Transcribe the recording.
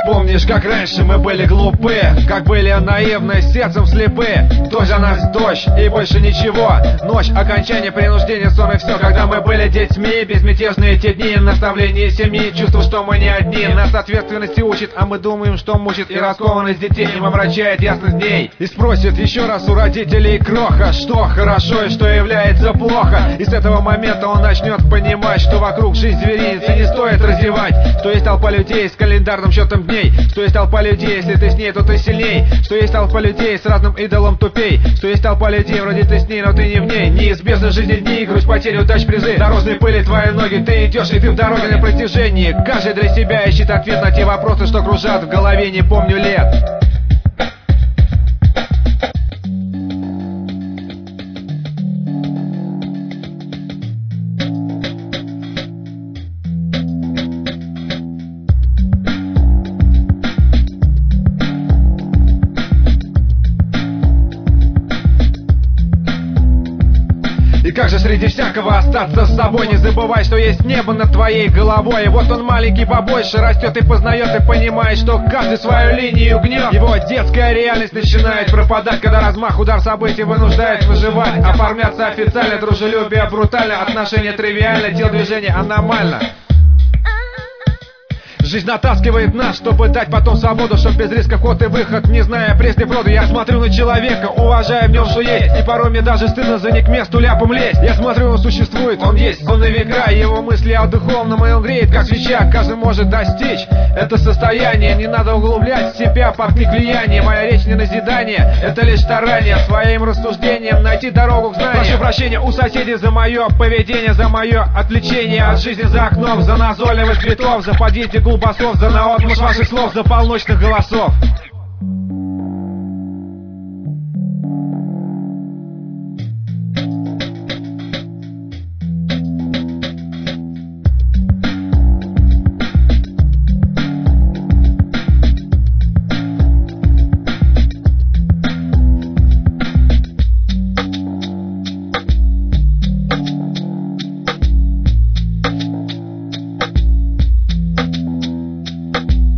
Помнишь, как раньше мы были глупы, как были наивны, сердцем слепы. Дождь за нас дождь и больше ничего. Ночь, окончание, принуждение, сон и все. Когда мы были детьми, безмятежные те дни, наставление семьи, чувство, что мы не одни. Нас ответственности учит, а мы думаем, что мучит. И раскованность детей им омрачает ясность дней. И спросит еще раз у родителей кроха, что хорошо и что является плохо. И с этого момента он начнет понимать, что вокруг жизнь зверинец и не стоит разевать. Что есть толпа людей с календарным счетом дней, что есть толпа людей, если ты с ней, то ты сильней. Что есть толпа людей с разным идолом тупей, что есть толпа людей, вроде ты с ней, но ты не в ней. Неизбежно жизни дни, грусть, потери, удач, призы. Дорожной пыли твои ноги, ты идешь и ты в дороге на протяжении. Каждый для себя ищет ответ на те вопросы, что кружат в голове, не помню лет. И как же среди всякого остаться с собой? Не забывай, что есть небо над твоей головой. И вот он маленький побольше растет и познает, и понимает, что каждый свою линию гнет. Его детская реальность начинает пропадать, когда размах, удар событий вынуждает выживать. Оформляться официально, дружелюбие брутально, отношения тривиально, телодвижение аномально. Жизнь натаскивает нас, чтобы дать потом свободу, чтоб без риска вход и выход, не зная прежде броду. Я смотрю на человека, уважая в нем, что есть. И порой мне даже стыдно за не к месту ляпом лезть. Я смотрю, он существует, он есть, он на века. Его мысли о духовном, и он греет, как свеча. Каждый может достичь это состояние. Не надо углублять себя под пик влияния. Моя речь не назидание, это лишь старание. Своим рассуждением найти дорогу к знанию. Прошу прощения у соседей за мое поведение, за мое отвлечение от жизни за окном, за назойливых цветов, за подъезде басов, за наотмашь ваших слов, за полночных голосов.